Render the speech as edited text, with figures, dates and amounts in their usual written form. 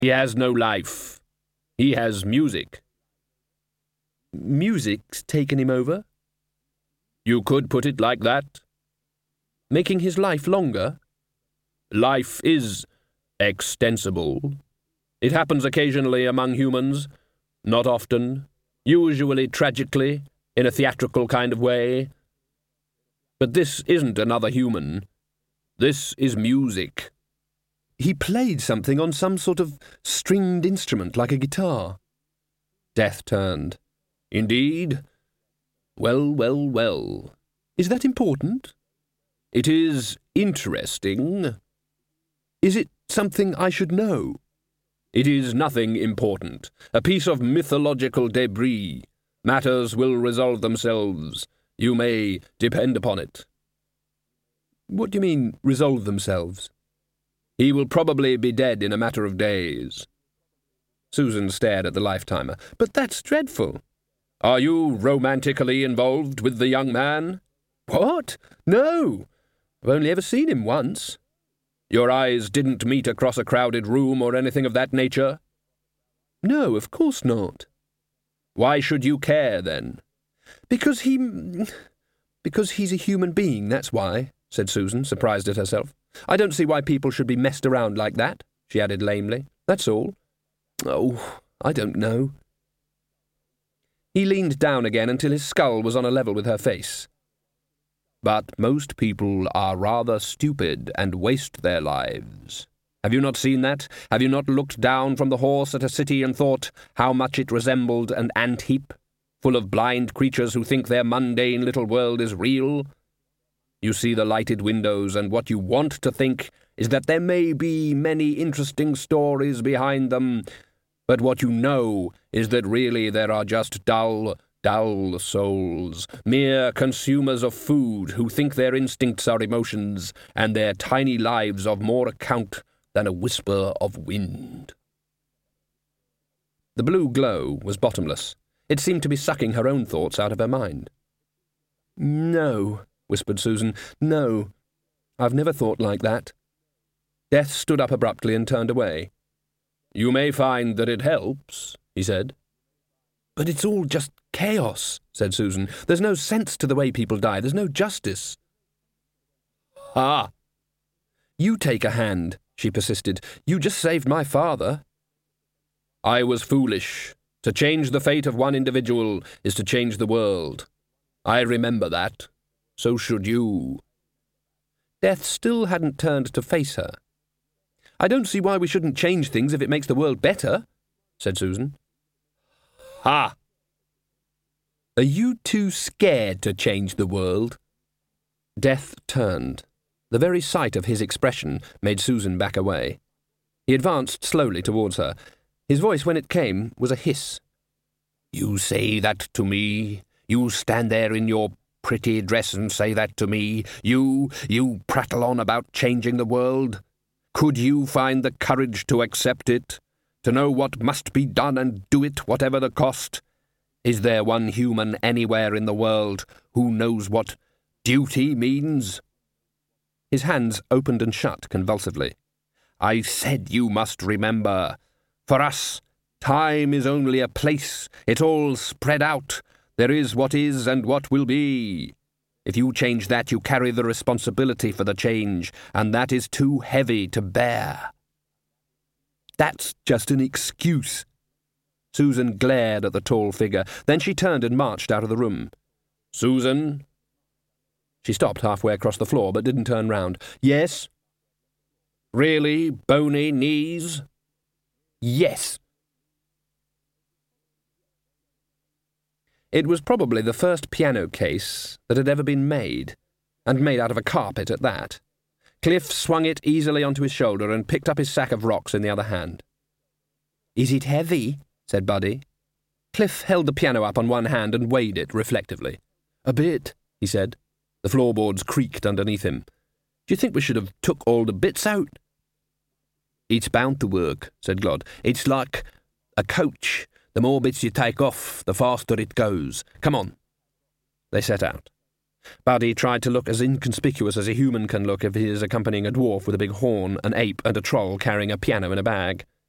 He has no life. He has music. Music's taken him over? You could put it like that. Making his life longer? Life is extensible. It happens occasionally among humans, not often, usually tragically, in a theatrical kind of way. But this isn't another human. This is music. He played something on some sort of stringed instrument, like a guitar. Death turned. Indeed? Well, well, well. Is that important? It is interesting. Is it something I should know? It is nothing important. A piece of mythological debris. Matters will resolve themselves. You may depend upon it. What do you mean, resolve themselves? He will probably be dead in a matter of days. Susan stared at the lifetimer. But that's dreadful. Are you romantically involved with the young man? What? No. I've only ever seen him once. Your eyes didn't meet across a crowded room or anything of that nature? No, of course not. Why should you care, then? Because he's a human being, that's why, said Susan, surprised at herself. I don't see why people should be messed around like that, she added lamely. That's all. Oh, I don't know. He leaned down again until his skull was on a level with her face. But most people are rather stupid and waste their lives. Have you not seen that? Have you not looked down from the horse at a city and thought how much it resembled an ant-heap, full of blind creatures who think their mundane little world is real? You see the lighted windows, and what you want to think is that there may be many interesting stories behind them, but what you know is that really there are just dull souls, mere consumers of food who think their instincts are emotions, and their tiny lives of more account than a whisper of wind. The blue glow was bottomless. It seemed to be sucking her own thoughts out of her mind. No, whispered Susan. No, I've never thought like that. Death stood up abruptly and turned away. You may find that it helps, he said. But it's all just chaos, said Susan. There's no sense to the way people die. There's no justice. Ah! You take a hand, she persisted. You just saved my father. I was foolish. To change the fate of one individual is to change the world. I remember that. So should you. Death still hadn't turned to face her. I don't see why we shouldn't change things if it makes the world better, said Susan. Ha! Are you too scared to change the world? Death turned. The very sight of his expression made Susan back away. He advanced slowly towards her. His voice, when it came, was a hiss. You say that to me? You stand there in your pretty dress and say that to me? You prattle on about changing the world? Could you find the courage to accept it? To know what must be done and do it, whatever the cost? Is there one human anywhere in the world who knows what duty means? His hands opened and shut convulsively. I said you must remember. For us, time is only a place. It's all spread out. There is what is and what will be. If you change that, you carry the responsibility for the change, and that is too heavy to bear. That's just an excuse. Susan glared at the tall figure. Then she turned and marched out of the room. Susan? She stopped halfway across the floor, but didn't turn round. Yes? Really? Bony knees? Yes. It was probably the first piano case that had ever been made, and made out of a carpet at that. Cliff swung it easily onto his shoulder and picked up his sack of rocks in the other hand. Is it heavy? Said Buddy. Cliff held the piano up on one hand and weighed it reflectively. A bit, he said. The floorboards creaked underneath him. Do you think we should have took all the bits out? It's bound to work, said Glod. It's like a coach. The more bits you take off, the faster it goes. Come on. They set out. Buddy tried to look as inconspicuous as a human can look if he is accompanying a dwarf with a big horn, an ape, and a troll carrying a piano in a bag.